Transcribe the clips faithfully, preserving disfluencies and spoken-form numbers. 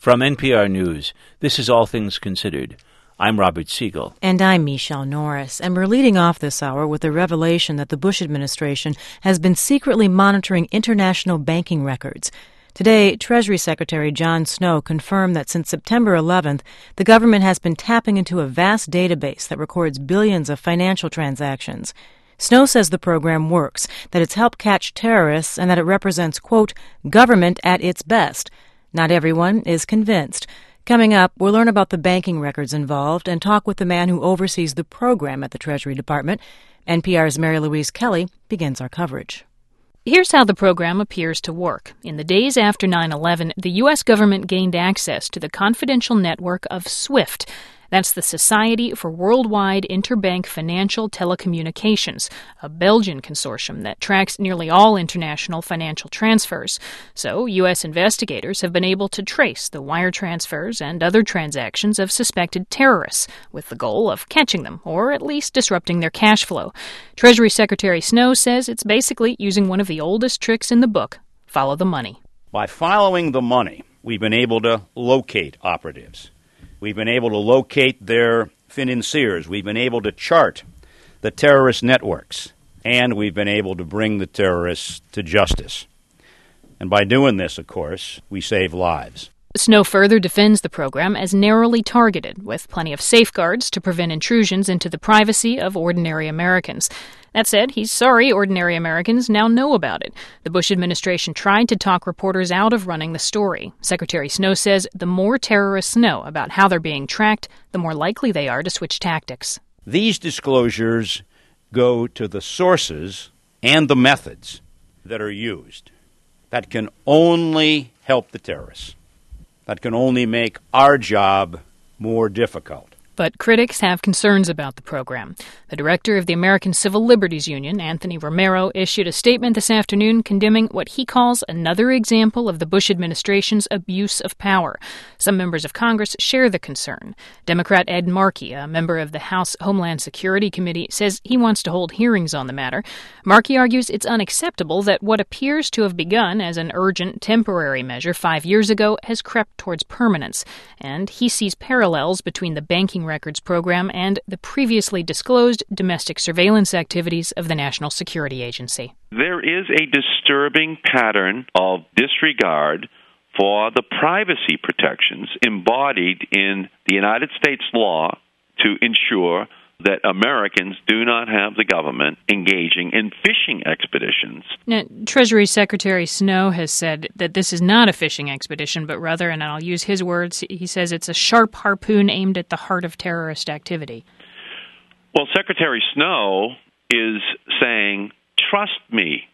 From N P R News, this is All Things Considered. I'm Robert Siegel. And I'm Michelle Norris. And we're leading off this hour with the revelation that the Bush administration has been secretly monitoring international banking records. Today, Treasury Secretary John Snow confirmed that since September eleventh, the government has been tapping into a vast database that records billions of financial transactions. Snow says the program works, that it's helped catch terrorists, and that it represents, quote, government at its best. Not everyone is convinced. Coming up, we'll learn about the banking records involved and talk with the man who oversees the program at the Treasury Department. N P R's Mary Louise Kelly begins our coverage. Here's how the program appears to work. In the days after nine eleven, the U S government gained access to the confidential network of SWIFT. That's the Society for Worldwide Interbank Financial Telecommunications, a Belgian consortium that tracks nearly all international financial transfers. So, U S investigators have been able to trace the wire transfers and other transactions of suspected terrorists, with the goal of catching them, or at least disrupting their cash flow. Treasury Secretary Snow says it's basically using one of the oldest tricks in the book: follow the money. By following the money, we've been able to locate operatives. We've been able to locate their financiers. We've been able to chart the terrorist networks. And we've been able to bring the terrorists to justice. And by doing this, of course, we save lives. Snow further defends the program as narrowly targeted, with plenty of safeguards to prevent intrusions into the privacy of ordinary Americans. That said, he's sorry ordinary Americans now know about it. The Bush administration tried to talk reporters out of running the story. Secretary Snow says the more terrorists know about how they're being tracked, the more likely they are to switch tactics. These disclosures go to the sources and the methods that are used. That can only help the terrorists. That can only make our job more difficult. But critics have concerns about the program. The director of the American Civil Liberties Union, Anthony Romero, issued a statement this afternoon condemning what he calls another example of the Bush administration's abuse of power. Some members of Congress share the concern. Democrat Ed Markey, a member of the House Homeland Security Committee, says he wants to hold hearings on the matter. Markey argues it's unacceptable that what appears to have begun as an urgent, temporary measure five years ago has crept towards permanence. And he sees parallels between the banking records program and the previously disclosed domestic surveillance activities of the National Security Agency. There is a disturbing pattern of disregard for the privacy protections embodied in the United States law to ensure that Americans do not have the government engaging in fishing expeditions. Now, Treasury Secretary Snow has said that this is not a fishing expedition, but rather, and I'll use his words, he says it's a sharp harpoon aimed at the heart of terrorist activity. Well, Secretary Snow is saying, trust me,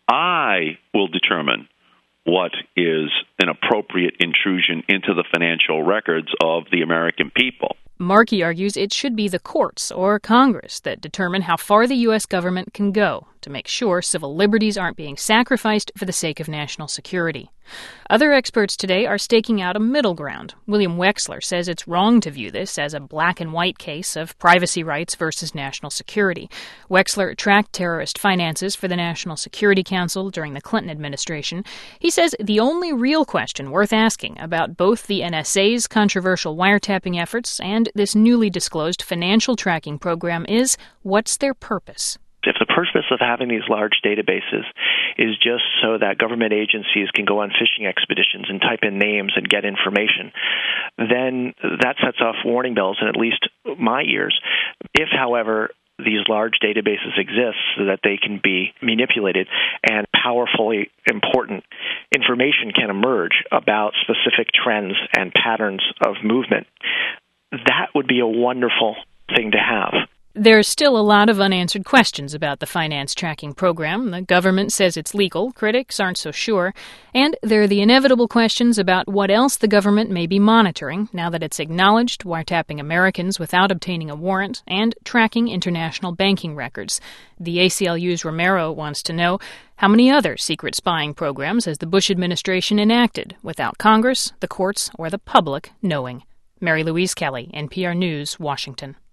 I will determine what is an appropriate intrusion into the financial records of the American people. Markey argues it should be the courts or Congress that determine how far the U S government can go to make sure civil liberties aren't being sacrificed for the sake of national security. Other experts today are staking out a middle ground. William Wexler says it's wrong to view this as a black and white case of privacy rights versus national security. Wexler tracked terrorist finances for the National Security Council during the Clinton administration. He says the only real question worth asking about both the N S A's controversial wiretapping efforts and this newly disclosed financial tracking program is, what's their purpose? If the purpose of having these large databases is just so that government agencies can go on fishing expeditions and type in names and get information, then that sets off warning bells in at least my ears. If, however, these large databases exist so that they can be manipulated and powerfully important information can emerge about specific trends and patterns of movement, that would be a wonderful thing to have. There's still a lot of unanswered questions about the finance tracking program. The government says it's legal. Critics aren't so sure. And there are the inevitable questions about what else the government may be monitoring now that it's acknowledged wiretapping Americans without obtaining a warrant and tracking international banking records. The A C L U's Romero wants to know, how many other secret spying programs has the Bush administration enacted without Congress, the courts, or the public knowing? Mary Louise Kelly, N P R News, Washington.